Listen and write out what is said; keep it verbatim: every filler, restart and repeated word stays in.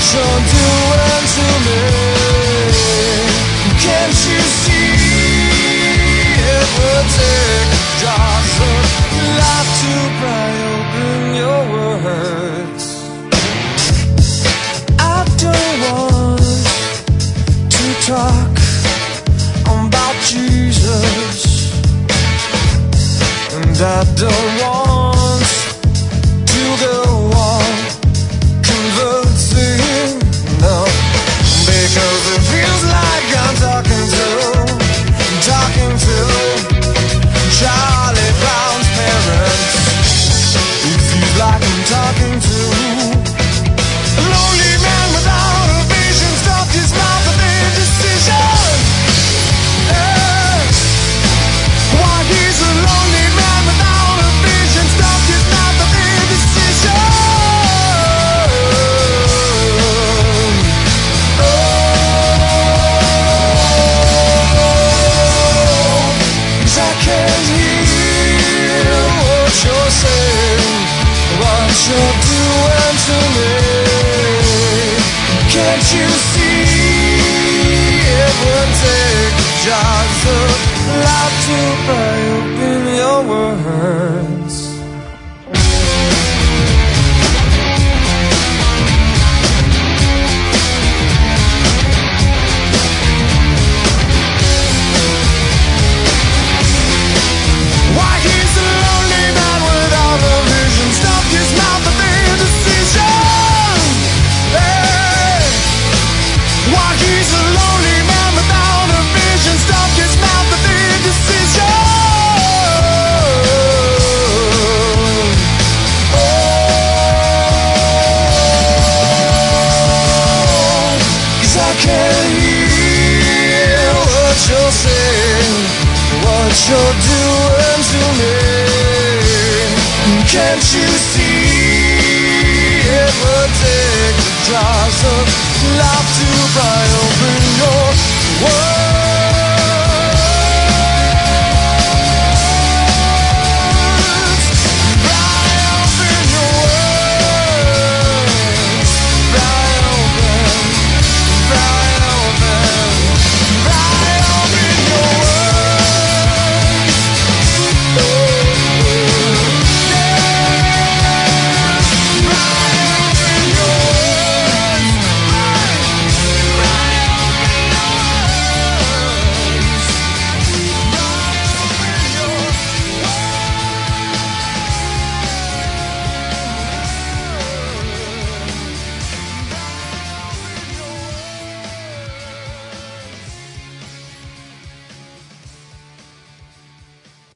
you're doing to me. Can't you see it would take jars of life to pry open your words? I don't want to talk about Jesus, and I don't want to go on conversing, no, because it feels like I'm talking to, talking to Charlie Brown's parents. It feels like I'm talking to a lonely man without a vision, stopped his mouth with indecision. Yeah. Why he's a lonely man without a vision, stopped his mouth with indecision. You're doing to me. Can't you see it would take jars of life to pry open your words? Why he's a lonely man without a vision, stopped his mouth with indecision. Hey. Why he's a lonely man without a vision, stopped his mouth with indecision. Oh, 'cause I can't hear what you're saying, what you're doing to me. Can't you see it would take the jars of life to pry open your world?